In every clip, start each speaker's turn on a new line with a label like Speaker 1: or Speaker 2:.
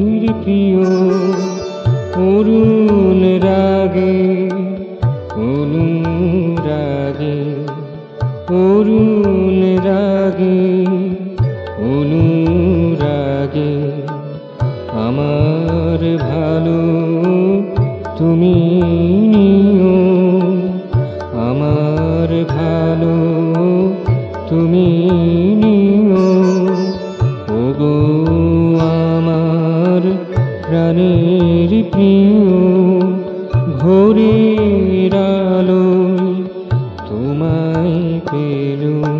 Speaker 1: প্রিয় অরুণ রাগে অনুরাগে অরুণ রাগে অনুরাগে আমার ভালো তুমি নিও আমার ভালো তুমি নিও ওগো আমার প্রাণের প্রিয় ভোরের আলোয় তোমায় পেলুম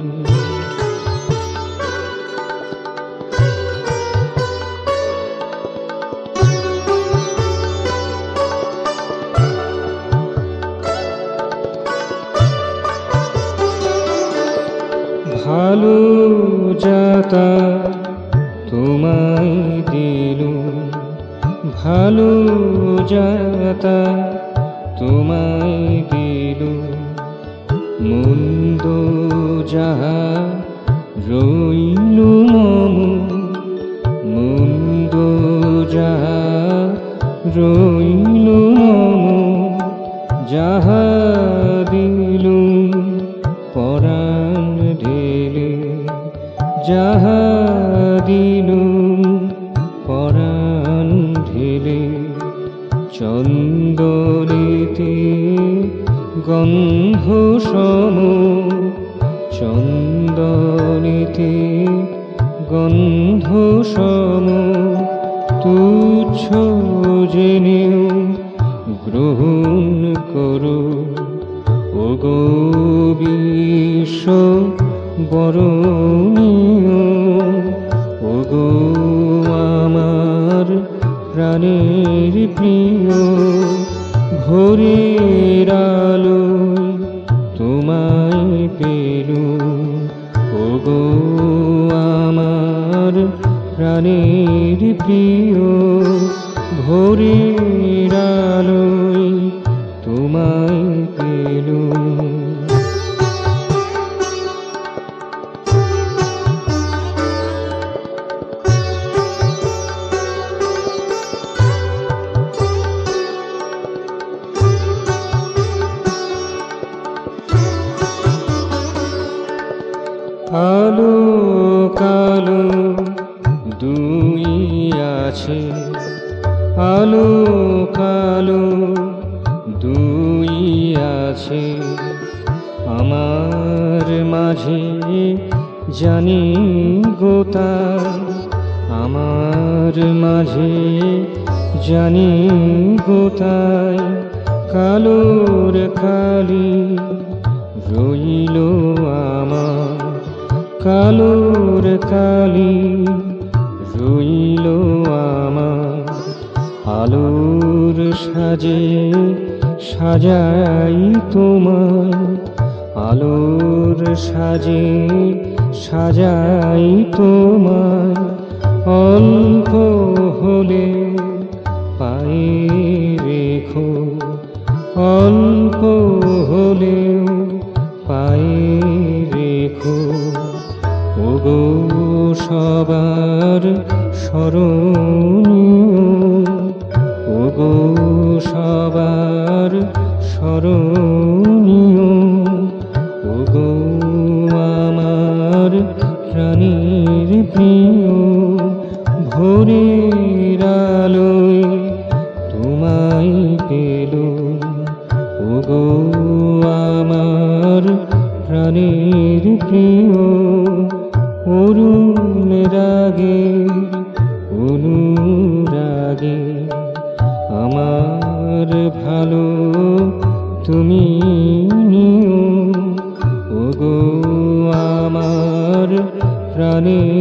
Speaker 1: ভালো যাতা তোমায় দিলুম ভালো যাতা তোমায় দিলুম মন্দ যাহা রইল মম মন্দ যাহা রইল মম যাহা দিলুম পরাণ ঢেলে যাহা দিলুম পরাণ ঢেলে চন্দনেতে গন্ধ সম চন্দনেতে গন্ধ সম তুচ্ছ জেনেও গ্রহণ করো ওগো বিশ্ব বরণীয় ওগো আমার প্রাণের প্রিয় ভোরের আলোয় তোমায় পেলুম ওগো আমার প্রাণের প্রিয় ভোরের আলোয় তোমায় পেলুম আলো কালো দুই আছে আলো কালো দুই আছে আমার মাঝে জানি গোতায় আমার মাঝে জানি গোতায় কালোর কালি রইল আমার কালোর কালি রইল আমার আলোর সাজে সাজাই তোমায় আলোর সাজে সাজাই তোমায় অল্প হলে পায়ে রেখো অল্প হলেও পায়ে রেখো ওগো সবার স্মরণীয় ওগো সবার স্মরণীয় ওগো আমার প্রাণের প্রিয় ভোরের আলোয় তোমায় পেলুম ওগো আমার প্রাণের প্রিয় অরুণ রাগে অনুরাগে আমার ভালো তুমি নিও ওগো আমার প্রাণের